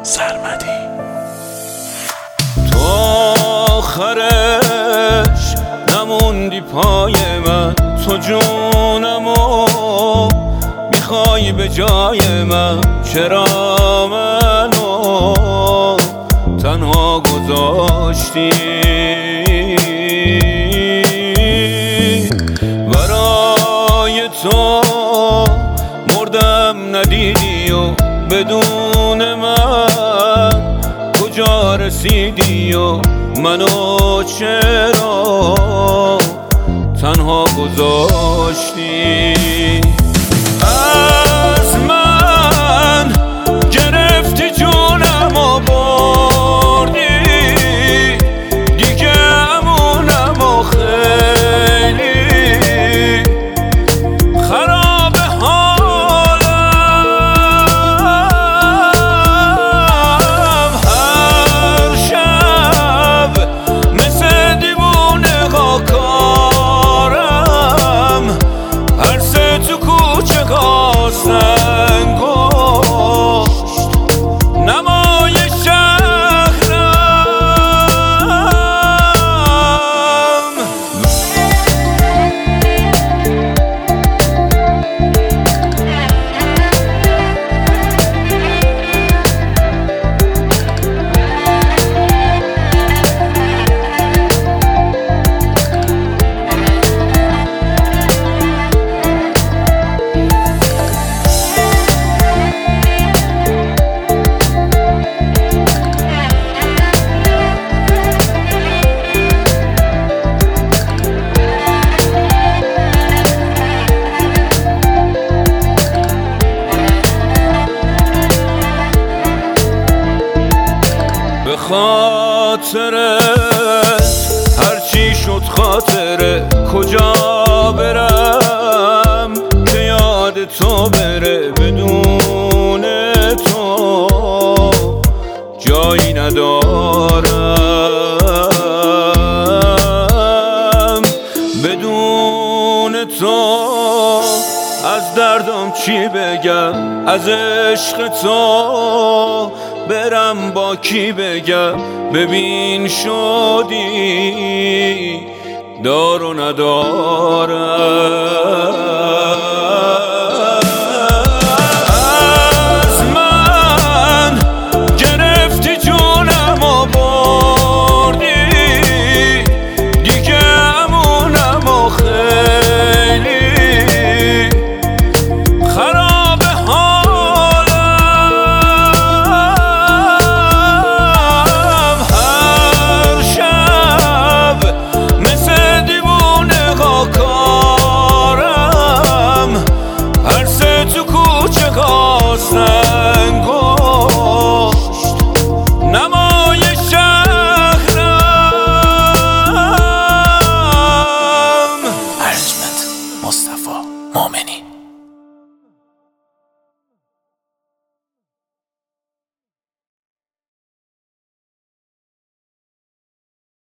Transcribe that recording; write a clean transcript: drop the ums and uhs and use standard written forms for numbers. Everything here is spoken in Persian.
سرمدی. تو آخرش نموندی پای من، تو جونمو میخوای به جای من، چرا منو تنها گذاشتی؟ برای تو مردم ندیدی و بدون من کجا رسیدی و منو چرا تنها گذاشتی؟ از من گرفتی جونم و بردی، دیگه امونم و خیلی خراب حالم. هر شب مثل دیوونه ها کارم، هر سه تو کوچه خواستن گشت نمای شهرم. به خاطرت هرچی شد خاطره، کجا برم که یاد تو بره؟ بدون تو جایی ندارم، بدون تو از دردم چی بگم؟ از عشق تو برم با کی بگم؟ ببین شدی دار و ندارم. از من گرفتی جونم و بردی، دیگه امونم و خیلی خراب حالم. هر شب مثل دیوونه ها کارم، هر سه تو کوچه خواستن گشت نمای شهرم. ارجمند مصطفی مومنی.